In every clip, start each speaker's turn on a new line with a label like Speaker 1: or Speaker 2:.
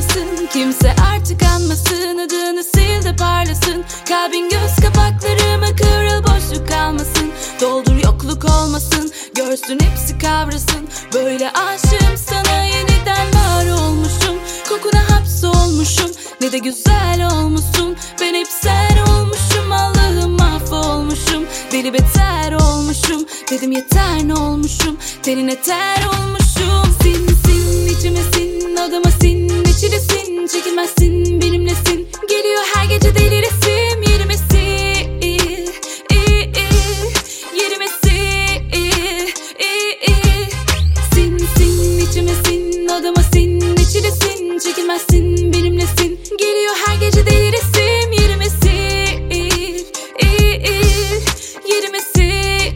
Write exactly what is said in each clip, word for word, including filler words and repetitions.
Speaker 1: anlasın, kimse artık anmasın. Adını sil de parlasın, kalbin göz kapaklarımı kıvrıl, boşluk kalmasın. Doldur yokluk olmasın, görsün hepsi kavrasın. Böyle aşığım sana, yeniden var olmuşum. Kokuna hapsolmuşum, ne de güzel olmuşsun. Ben hep sen olmuşum, Allah'ım mahvolmuşum. Deli beter olmuşum, dedim yeter ne olmuşum. Tenine ter olmuşum. Sin sin içime sin, odama sin, içine sin. Çekilmezsin benimlesin, geliyor her gece deli resim. Yerime sil, yerime sil. Sin sin içime sin, odama sin, içine sin. Çekilmezsin benimlesin, geliyor her gece deli resim. Yerime sil, yerime sil.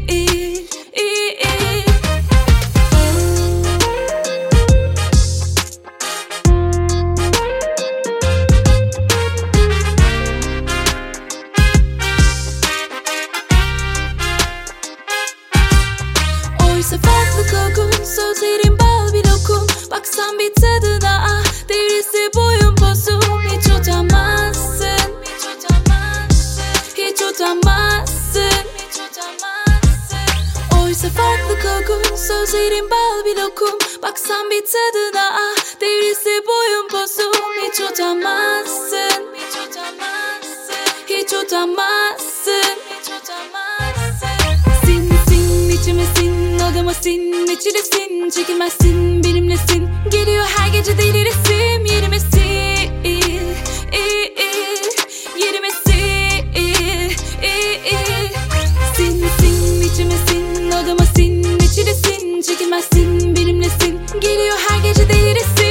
Speaker 1: Oysa farklı kokun, sözlerin bal bir lokum. Baksan bir tadına, ah devrisi boyun bozum. Hiç utanmazsın, hiç utanmazsın, hiç utanmazsın, hiç utanmazsın. Oysa farklı kokun, sözlerin bal bir lokum. Baksan bir tadına, ah devrisi boyun bozum. Hiç utanmazsın, hiç utanmazsın, hiç utanmazsın, hiç utanmazsın. Sin sin içime sin, odama sin, içine sin. Çekilmezsin benimlesin, geliyor her gece deli resim. Yerime sil, yerime sil. Sin sin içime sin, odama sin, içine sin. Çekilmezsin benimlesin, geliyor her gece deli resim.